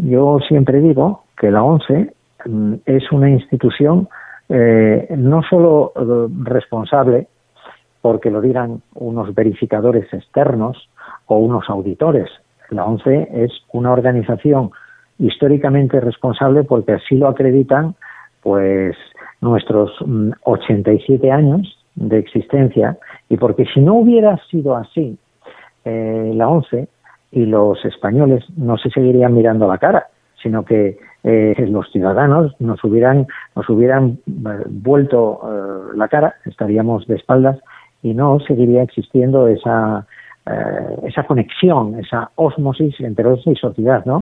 Yo siempre digo que la ONCE es una institución no solo responsable, porque lo digan unos verificadores externos o unos auditores. La ONCE es una organización históricamente responsable porque así lo acreditan pues nuestros 87 años de existencia, y porque si no hubiera sido así, la ONCE y los españoles no se seguirían mirando a la cara, sino que los ciudadanos nos hubieran vuelto la cara, estaríamos de espaldas y no seguiría existiendo esa conexión, esa ósmosis entre ONCE y sociedad, ¿no?